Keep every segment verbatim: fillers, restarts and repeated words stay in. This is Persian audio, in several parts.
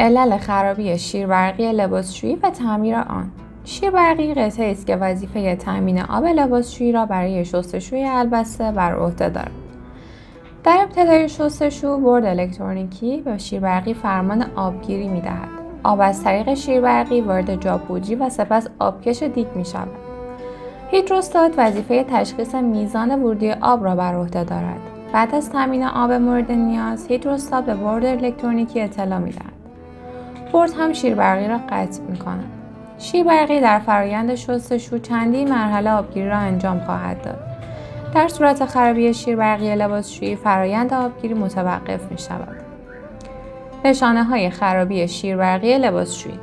علل خرابی شیربرقی لباسشویی و تعمیر آن. شیربرقی قطعه‌ای است که وظیفه تامین آب لباسشویی را برای شستشوی البسه بر عهده دارد. در ابتدای شستشو، برد الکترونیکی به شیربرقی فرمان آبگیری می‌دهد. آب از طریق شیربرقی وارد جاپودری و سپس آبکش دیگ می‌شود. هیدروستات وظیفه تشخیص میزان ورودی آب را بر عهده دارد. بعد از تامین آب مورد نیاز، هیدروستات به برد الکترونیکی اطلاع می‌دهد. برد هم شیربرقی را قطع می‌کند. شیربرقی در فرآیند شستشو چندین مرحله آبگیری را انجام خواهد داد. در صورت خرابی شیربرقی لباسشویی، فرآیند آبگیری متوقف می‌شود. نشانه‌های خرابی شیربرقی لباسشویی: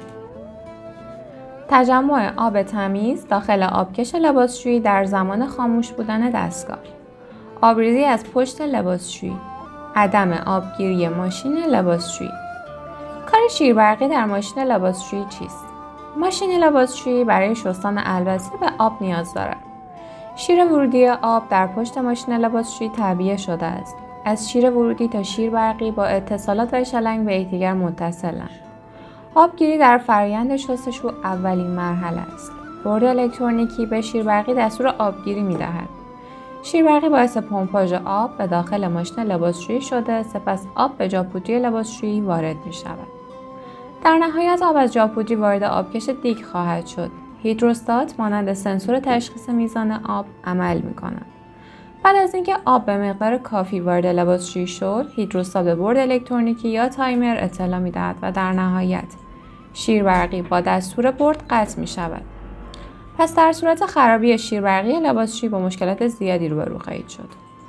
تجمع آب تمیز داخل آبکش لباسشویی در زمان خاموش بودن دستگاه، آبریزی از پشت لباسشویی، عدم آبگیری ماشین لباسشویی. کار شیربرقی در ماشین لباسشویی چیست؟ ماشین لباسشویی برای شستن البسه به آب نیاز دارد. شیر ورودی آب در پشت ماشین لباسشویی تعبیه شده است. از شیر ورودی تا شیربرقی با اتصالات و شلنگ به یکدیگر متصلند. آبگیری در فرآیند شستشو اولین مرحله است. برد الکترونیکی به شیربرقی دستور آبگیری می‌دهد. شیربرقی باعث پمپاژ آب به داخل ماشین لباسشویی شده، سپس آب به جاپودری لباسشویی وارد می‌شود. در نهایت آب از جاپودری وارد آبکش دیگ خواهد شد. هیدروستات مانند سنسور تشخیص میزان آب عمل می‌کند. بعد از اینکه آب به مقدار کافی وارد لباسشویی شد، هیدروستات به برد الکترونیکی یا تایمر اطلاع می‌دهد و در نهایت شیربرقی با دستور برد قطع می‌شود. پس در صورت خرابی شیربرقی لباسشویی با مشکلات زیادی روبرو خواهید شد.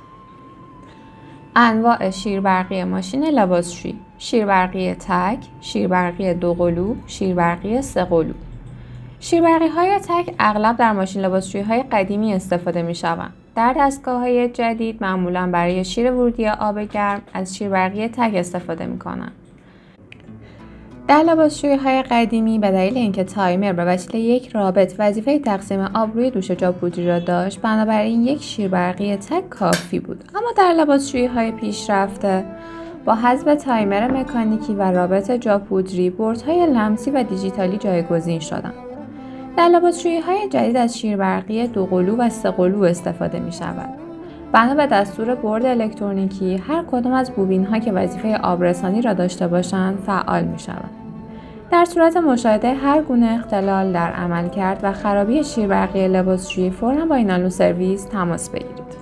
انواع شیربرقی ماشین لباسشویی: شیربرقی تک، شیربرقی دو قلو، شیربرقی سه قلو. شیربرقی‌های تک اغلب در ماشین لباسشویی‌های قدیمی استفاده می‌شوند. در دستگاه‌های جدید معمولاً برای شیر ورودی آب گرم از شیربرقی تک استفاده می‌کنند. در لباسشویی‌های قدیمی به دلیل اینکه تایمر به وسیله یک رابط وظیفه تقسیم آب روی دوش جاپودری را داشت، بنابراین یک شیربرقی تک کافی بود. اما در لباسشویی‌های پیشرفته با حذف تایمر مکانیکی و رابط جاپودری، بردهای لمسی و دیجیتالی جایگزین شدند. در لباسشویی‌های جدید از شیربرقی دو قلو و سه قلو استفاده می‌شود. بنا به دستور برد الکترونیکی، هر کدام از بوبین‌ها که وظیفه آبرسانی را داشته باشند فعال می‌شوند. در صورت مشاهده هر گونه اختلال در عملکرد و خرابی شیربرقی لباسشویی، فوراً با اینالو سرویس تماس بگیرید.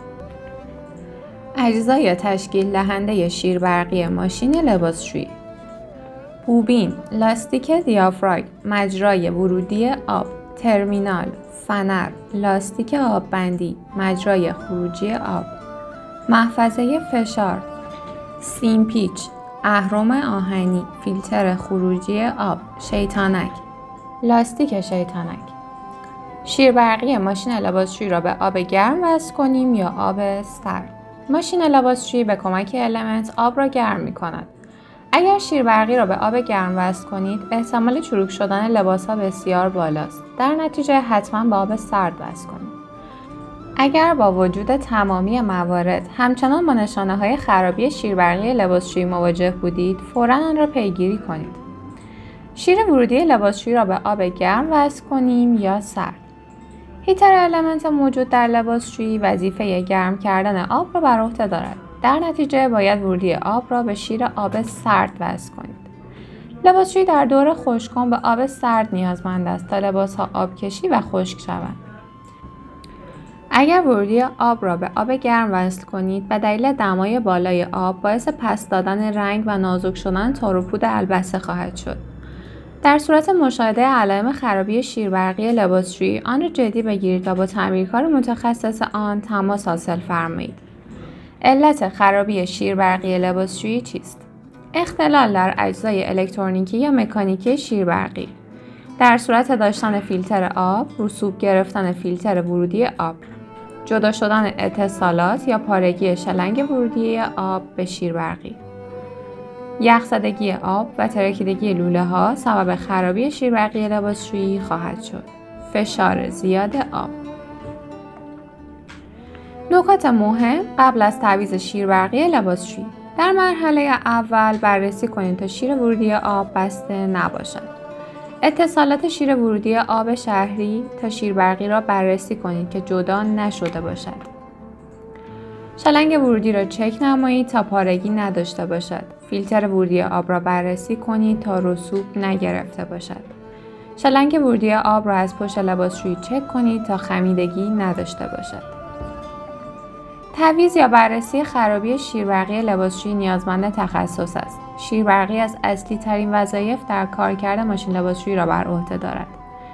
اجزای تشکیل دهنده شیربرقی ماشین لباسشویی: بوبین، لاستیک دیافراگم، مجرای ورودی آب، ترمینال، فنر، لاستیک آببندی، مجرای خروجی آب، محفظه فشار، سیم پیچ، اهرم آهنی، فیلتر خروجی آب، شیطانک، لاستیک شیطانک. شیربرقی ماشین لباسشویی را به آب گرم وصل کنیم یا آب سرد. ماشین لباسشویی به کمک المنت آب را گرم می کند. اگر شیربرقی را به آب گرم وصل کنید، احتمال چروک شدن لباس‌ها بسیار بالاست. در نتیجه حتما به آب سرد وصل کنید. اگر با وجود تمامی موارد همچنان با نشانه‌های خرابی شیربرقی لباسشویی مواجه بودید، فوراً آن را پیگیری کنید. شیر ورودی لباسشویی را به آب گرم وصل کنیم یا سرد. هیتر المنت موجود در لباسشویی وظیفه گرم کردن آب را بر عهده دارد. در نتیجه باید ورودی آب را به شیر آب سرد وصل کنید. لباسشویی در دور خشک‌کن به آب سرد نیازمند است تا لباس‌ها آبکشی و خشک شوند. اگر ورودی آب را به آب گرم وصل کنید، به دلیل دمای بالای آب باعث پس دادن رنگ و نازک شدن تار و پود البسه خواهد شد. در صورت مشاهده علائم خرابی شیربرقی لباسشویی، آن را جدی بگیرید و با تعمیرکار متخصص آن تماس حاصل فرمایید. علت خرابی شیربرقی لباسشویی چیست؟ اختلال در اجزای الکترونیکی یا مکانیکی شیربرقی. در صورت داشتن فیلتر آب، رسوب گرفتن فیلتر ورودی آب، جدا شدن اتصالات یا پارگی شلنگ ورودی آب به شیربرقی. یخزدگی آب و ترکیدگی لوله ها سبب خرابی شیربرقی لباسشویی خواهد شد. فشار زیاد آب. نکات مهم قبل از تعویض شیربرقی لباسشویی: در مرحله اول بررسی کنید تا شیر ورودی آب بسته نباشد. اتصالات شیر ورودی آب شهری تا شیر برقی را بررسی کنید که جدا نشده باشد. شلنگ ورودی را چک نمایید تا پارگی نداشته باشد. فیلتر ورودی آب را بررسی کنید تا رسوب نگرفته باشد. شلنگ ورودی آب را از پشت لباسشویی چک کنید تا خمیدگی نداشته باشد. تعویض یا بررسی خرابی شیربرقی لباسشویی نیازمند تخصص است. شیربرقی از اصلی ترین وظایف در کارکرد ماشین لباسشویی را بر عهده دارد.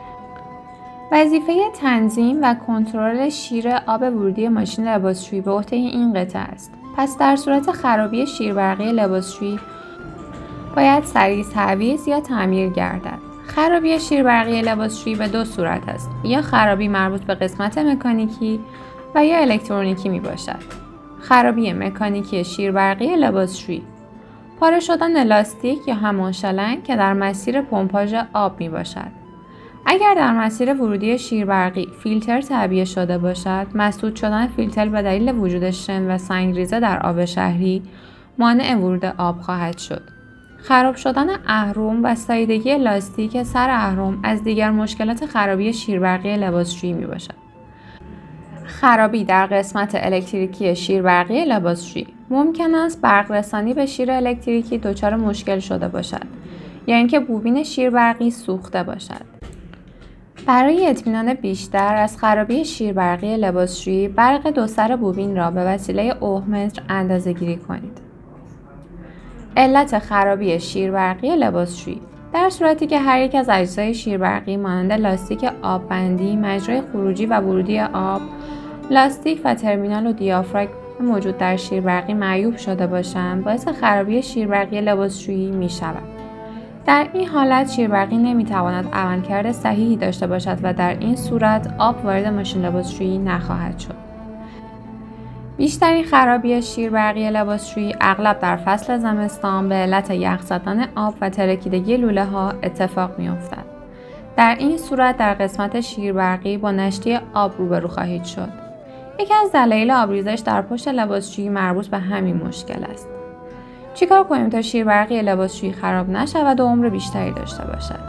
وظیفه تنظیم و کنترل شیر آب ورودی ماشین لباسشویی به عهده این قطعه است. پس در صورت خرابی شیربرقی لباسشویی باید سریع تعویض یا تعمیر گردد. خرابی شیربرقی لباسشویی به دو صورت است: یا خرابی مربوط به قسمت مکانیکی و یا الکترونیکی می باشد. خرابی مکانیکی شیربرقی لباسشویی: پاره شدن لاستیک یا همان شلنگ که در مسیر پمپاژ آب می باشد. اگر در مسیر ورودی شیربرقی فیلتر تعبیه شده باشد، مسدود شدن فیلتر به دلیل وجود شن و سنگریزه در آب شهری مانع ورود آب خواهد شد. خراب شدن اهرم و ساییدگی لاستیک سر اهرم از دیگر مشکلات خرابی شیربرقی لباسشویی می باشد. خرابی در قسمت الکتریکی شیربرقی لباسشویی: ممکن است برق رسانی به شیر الکتریکی دچار مشکل شده باشد یا اینکه بوبین شیربرقی سوخته باشد. برای اطمینان بیشتر از خرابی شیربرقی لباسشویی، برق دو سر بوبین را به وسیله اوهمتر اندازه‌گیری کنید. علت خرابی شیربرقی لباسشویی: در صورتی که هر یک از اجزای شیربرقی مانند لاستیک آببندی، مجرای خروجی و ورودی آب، لاستیک و ترمینال و دیافراگم موجود در شیربرقی معیوب شده باشند، باعث خرابی شیربرقی لباسشویی می شود. در این حالت شیربرقی نمی تواند عملکرد صحیحی داشته باشد و در این صورت آب وارد ماشین لباسشویی نخواهد شد. بیشترین خرابی شیربرقی لباسشویی اغلب در فصل زمستان به علت یخ زدن آب و ترکیدگی لوله ها اتفاق می افتد. در این صورت در قسمت شیربرقی با نشتی آب روبرو خواهید شد. یکی از دلایل آبریزش در پشت لباسشویی مربوط به همین مشکل است. چیکار کنیم تا شیربرقی لباسشویی خراب نشود و عمر بیشتری داشته باشد؟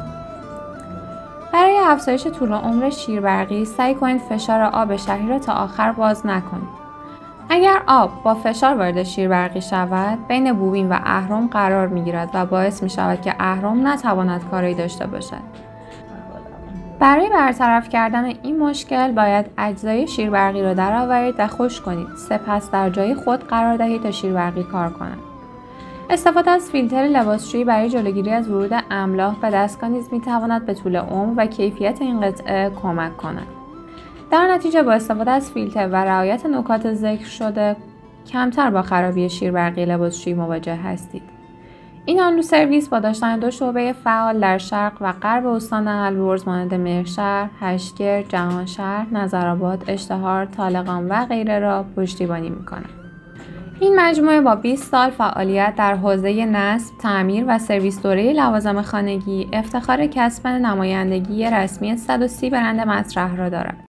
برای افزایش طول عمر شیربرقی سعی کنید فشار آب شهری را تا آخر باز نکنید. اگر آب با فشار وارد شیربرقی شود، بین بوبین و اهرم قرار می‌گیرد و باعث می‌شود که اهرم نتواند کاری داشته باشد. برای برطرف کردن این مشکل باید اجزای شیربرقی را درآورید و خشک کنید، سپس در جای خود قرار دهید تا شیربرقی کار کند. استفاده از فیلتر لباسشویی برای جلوگیری از ورود املاح به دستگاه نیز می‌تواند به طول عمر و کیفیت این قطعه کمک کند. در نتیجه با استفاده از فیلتر و رعایت نکات ذکر شده، کمتر با خرابی شیربرقی لباسشویی مواجه هستید. این آنلو سرویس با داشتن دو شعبه فعال در شرق و غرب استان البرز مانند مهرشهر، هشتگر، جهانشهر، نظرآباد، اشتهار، طالقان و غیره را پشتیبانی می‌کند. این مجموعه با بیست سال فعالیت در حوزه نصب، تعمیر و سرویس دوره لوازم خانگی افتخار کسب نمایندگی رسمی صد و سی برند مطرح را دارد.